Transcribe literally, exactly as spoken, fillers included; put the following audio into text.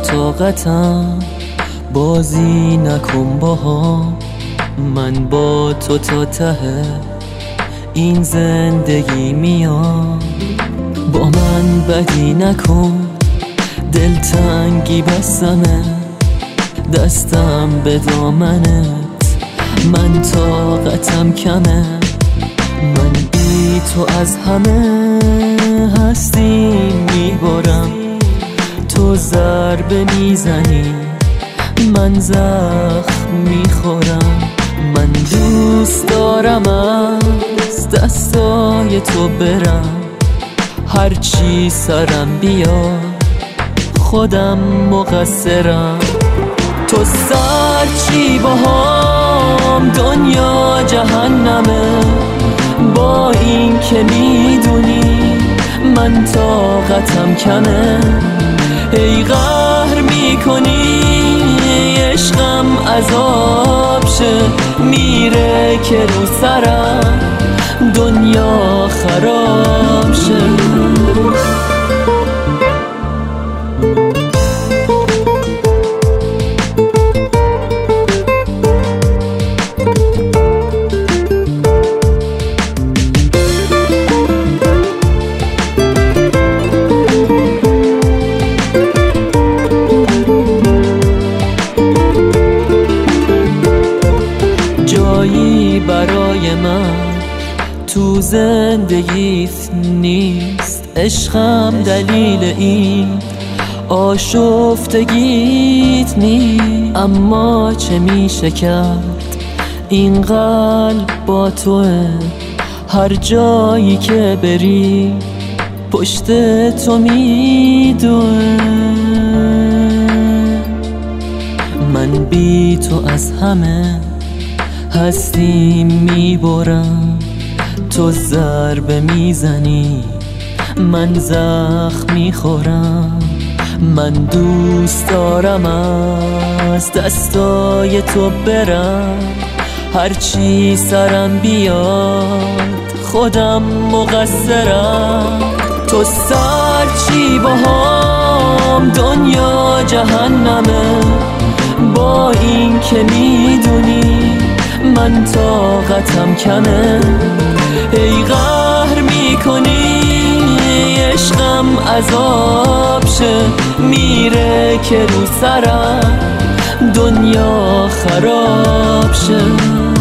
طاقتم، بازی نکن باهام، من با تو تا ته این زندگی میام. با من بدی نکن، دلتنگی بستمه، دستم به دامنت، من طاقتم کمه. من بی تو از همه هستی میبارم، تو ضربه میزنی من زخم میخورم. من دوست دارم از دستای تو برم، هرچی سرم بیاد خودم مقصرم. تو سرچی باهام دنیا جهنمه، با این که میدونی من طاقتم کمه. ای قهر میکنی عشقم عذاب شه، میره که رو سرم دنیا خراب شه. جایی برای من تو زندگیت نیست، عشقم دلیل این آشفتگیت نیست. اما چه میشه کرد این قلب با توه، هر جایی که بری پشت تو میدوه. من بی تو از همه هستی میبرم، تو ضربه میزنی من زخم میخورم. من دوست دارم از دستای تو برم، هرچی سرم بیاد خودم مقصرم. تو سرچی باهام دنیا جهنمه، با این که میدونی من طاقتم کمه. ای قهر میکنی عشقم عذاب شه، میره که رو سرم دنیا خراب شه.